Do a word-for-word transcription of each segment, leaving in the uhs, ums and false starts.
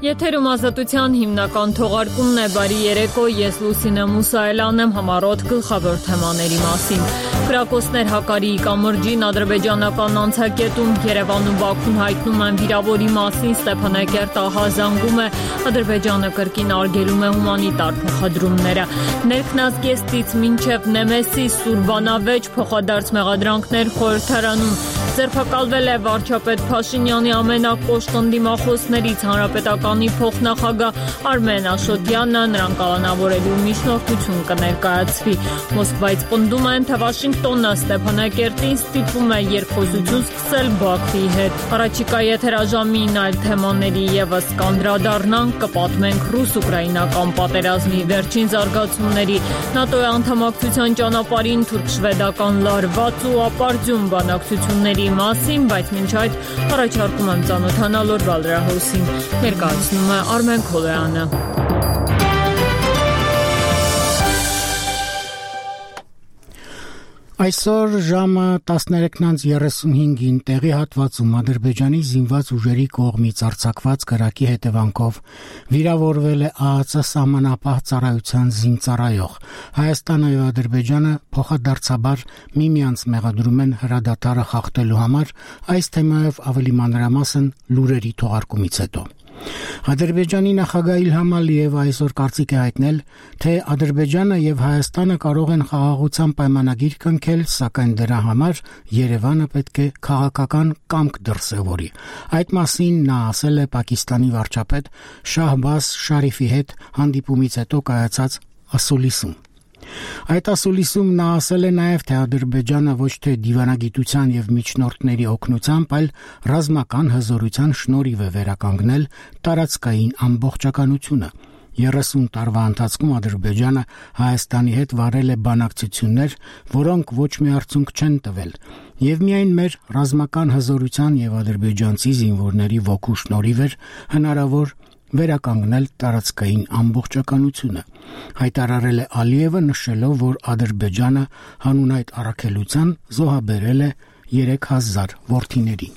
Եթերում ազատության հիմնական թողարկումն է, բարի երեկո, ես Լուսինե Մուսայելyan եմ, համառոտ գլխավոր թեմաների մասին։ Կրակոցներ Հակարիի կամրջին ադրբեջանական անցակետում, Երևանում Բաքուն հայտնում են վիրավորի մասին, Ստեփանակերտ ահազանգում է, Ադրբեջանը կրկին արգելում է հումանիտար փոխադրումները։ Ներքնազգեստից մինչև Նեմեսիս Սուրբանավեճ փոխադարձ մեղադրանքներ խորհրդարանում, ձերբակալվել է վարչապետ Փաշինյանի ամենակոշտ ընդդիմախոսներից Հանրապետականի փոխնախագահ Արմեն Աշոտյանը, նրան կալանավորելու միջնորդություն կներկայացվի։ Մոսկվայից պնդում են, թե Վաշինգտոնը Ստեփանակերտին ստիպում է երկխոսություն սկսել Բաքվի հետ։ Առաջիկա եթերաժամին այլ թեմաների ևս կանդրադառնանք, կպատմենք ռուս-ուկրաինական պատերազմի վերջին զարգացումների, ՆԱՏՕ-ի անդամակցության ճանապարհին թուրք-շվեդական լարված ու ապարդյուն բանակցությունների մասին, բայց մինչ այդ առաջարկում եմ ծանոթանալ օրվա լրահոսին։ Ներկայացնում է Արմեն Քոլոյանը։ Այսօր ժամը տասներեքն երեսունհինգին տեղի հատվածում Ադրբեջանի զինված ուժերի կողմից արձակված կրակի հետևանքով վիրավորվել է ԱԱԾ սահմանապահ ծառայության զինծառայող։ Հայաստանը եւ Ադրբեջանը փոխադարձաբար միմյանց մեղադրում են հրադադարը խախտելու համար, այս թեմայով ավելի մանրամասն լուրերի թողարկումից հետո։ Ադրբեջանի նախագահ Իլհամ Ալիևը այսօր կարծիք է հայտնել, թե Ադրբեջանը եւ Հայաստանը կարող են խաղաղության պայմանագիր կնքել, սակայն դրա համար Երևանը պետք է քաղաքական կամք դրսևորի։ Այդ մասին նա ասել է Պակիստանի վարչապետ Շահբազ Շարիֆի հետ հանդիպումից հետո կայացած ասուլիսում։ Այդ ասուլիսում նա ասել է նաև, թե Ադրբեջանը ոչ թե դիվանագիտության եւ միջնորդների օգնությամբ, այլ ռազմական հզորության շնորհիվ է վերականգնել տարածքային ամբողջականությունը։ երեսուն տարվա ընթացքում Ադրբեջանը Հայաստանի հետ վարել է բանակցություններ, որոնք ոչ մի արդյունք չեն տվել, եւ միայն մեր ռազմական հզորության եւ ադրբեջանցի զինվորների ոգու շնորհիվ էր հնարավոր վերականգնել տարածքային ամբողջականությունը, հայտարարել է Ալիևը, նշելով, որ Ադրբեջանը հանուն այդ առաքելության զոհաբերել է երեք հազար որդիների։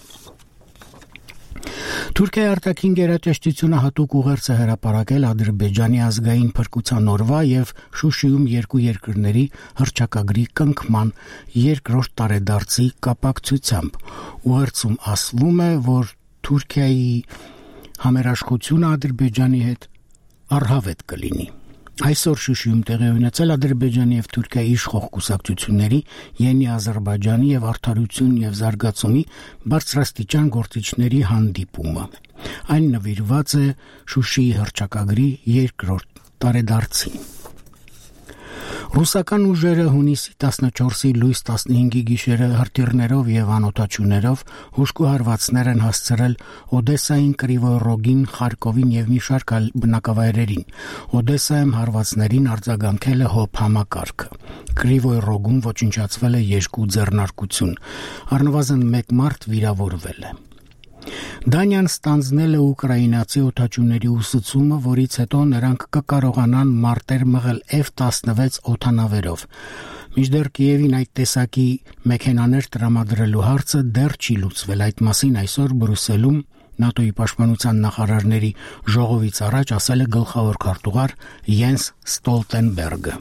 Թուրքիայի արտաքին գերատեսչությունը հատուկ ուղերձ է հրապարակել Ադրբեջանի ազգային փրկության օրվա եւ Շուշիում երկու երկրների հռչակագրի կնքման երկրորդ տարեդարձի կապակցությամբ։ Ուղերձում ասվում է, որ Թուրքիայի համերաշխությունը Ադրբեջանի հետ առհավետ կլինի։ Այսօր Շուշիում տեղի ունեցել Ադրբեջանի եւ Թուրքիայի իշխող կուսակցությունների Յենի Ադրբեջանի եւ Արդարություն եւ Զարգացումի բարձրաստիճան գործիչների հանդիպումը։ Այն նվիրված է Շուշիի հռչակագրի երկրորդ տարեդարձին։ Ռուսական ուժերը հունիսի տասնչորսի լույս տասնհինգի գիշերը հրթիռներով եւ անօդաչուներով հուժկու հարվածներ են հասցրել Օդեսային, Կրիվոյ Ռոգին, Խարկովին եւ մի շարք այլ բնակավայրերին։ Օդեսայում հարվածներին արձագանքել է ՀՕՊ համակարգը։ Կրիվոյ Ռոգում ոչնչացվել է երկու ձեռնարկություն։ Առնվազն մեկ մարդ վիրավորվել է։ Դանիան ստանձնել է ուկրաինացի օդաչուների ուսուցումը, որից հետո նրանք կկարողանան մարտեր մղել Էֆ տասնվեց օդանավերով։ Մինչդեռ Կիևին այդ տեսակի մեքենաներ տրամադրելու հարցը դեռ չի լուծվել։ Այդ մասին այսօր Բրյուսելում ՆԱՏՕ-ի պաշտպանության նախարարների ժողովից առաջ ասել է գլխավոր քարտուղար Յենս Ստոլտենբերգը։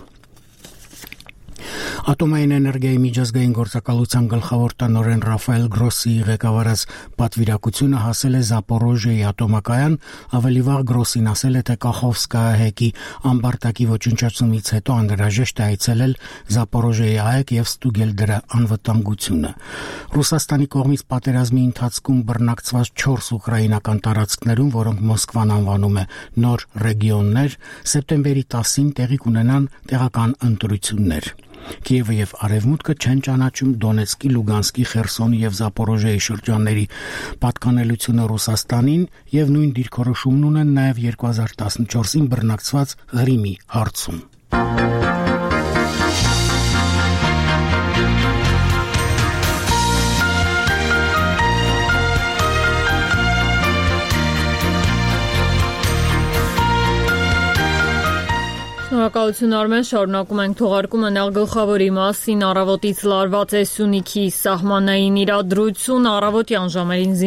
Ատոմային էներգիայի միջազգային գործակալության գլխավոր տնօրեն Ռաֆայել Գրոսիի ղեկավարած պատվիրակությունը հասել է Զապորոժիայի ատոմակայան, ավելի վաղ Գրոսին ասել է, թե Կախովսկայա հեկի ամբարտակի ոչնչացումից հետո անհրաժեշտ է այցելել Զապորոժիայի ԱԵԿ եւ ստուգել դրա անվտանգությունը։ Ռուսաստանի կողմից պատերազմի ընթացքում բռնակցված չորս ուկրաինական տարածքներում, որոնք Մոսկվան անվանում է նոր ռեգիոններ, սեպտեմբերի տասին տեղի կունենան տեղական ընտրություններ։ Կիևը եւ Արևմուտքը չեն ճանաչում Դոնեցկի, Լուգանսկի, Խերսոնի եւ Զապորոժիայի շրջանների պատկանելությունը Ռուսաստանին եւ նույն դիրքորոշումն ունեն նաեւ երկու հազար տասնչորսին բռնակցված Ղրիմի հարցում։ Շնորհակալություն Արմեն, շարունակում ենք թողարկումը նախ գլխավորի մասին։ Առավոտից լարված է Սյունիքի սահմանային իրադրություն, առավոտյան ժամերին